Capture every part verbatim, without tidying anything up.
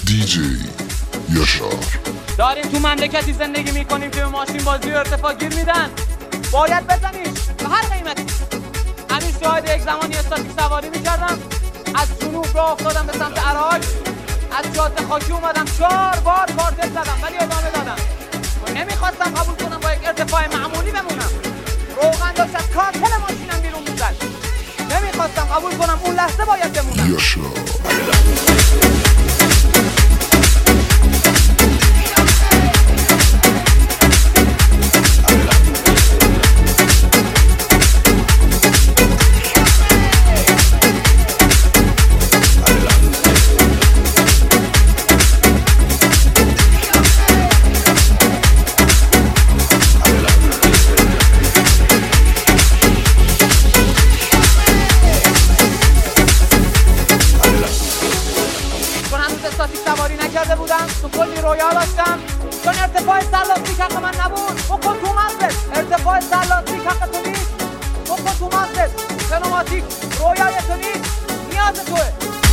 دیجی یاشار. داریم تو مملکتی زندگی میکنیم که به ماشین بازی و ارتفاع گیر میدن، باید بزنیش به هر قیمتی. همین شاهد یک زمانی استاتیک سواری میکردم، از جنوب راه افتادم به سمت عراق، از جاده خاکی اومدم چهار بار کارتل زدم ولی ادامه دادم و نمیخواستم قبول کنم با یک ارتفاع معمولی بمونم. روغن داشت از کارتل ماشینم بیرون میزد، نمیخواستم قبول کنم اون لحظه باید بمونم. یاشار. استاتیک سواری نکرده بودم، تو کلی رویا داشتم، چون ارتفاع سرلاستیک حق من نبود. بکن تو مغزت، ارتفاع سرلاستیک حق تو نیست. بکن تو مغزت، پنوماتیک رویای تو نیست، نیاز توه.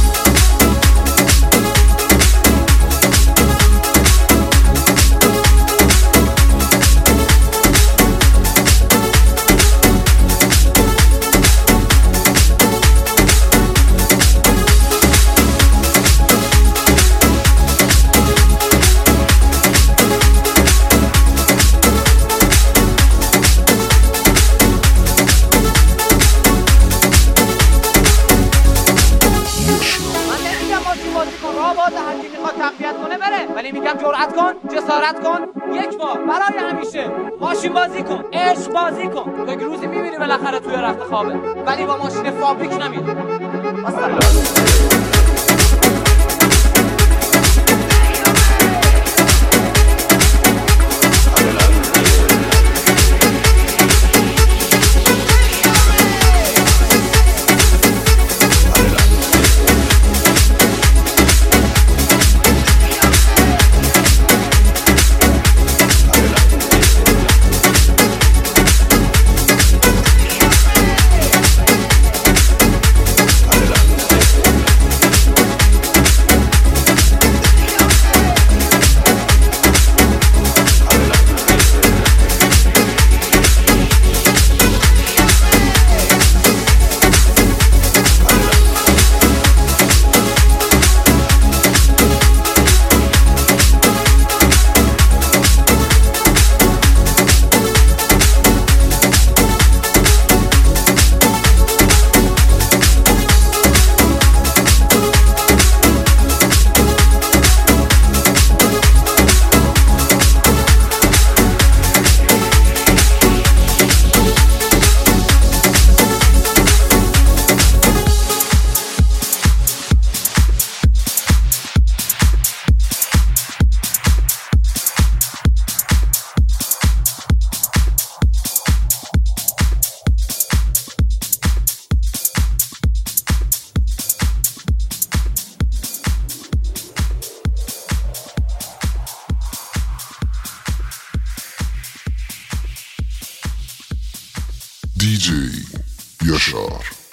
باز هر کی میخواد تقویت کنه بره، ولی میگم جرأت کن، جسارت کن، یک بار برای همیشه ماشین بازی کن، عشق بازی کن. تو یک روزی میبینی بالاخره توی رخت خوابه، ولی با ماشین فابریک نمیره. مثلا دیجی یاشار.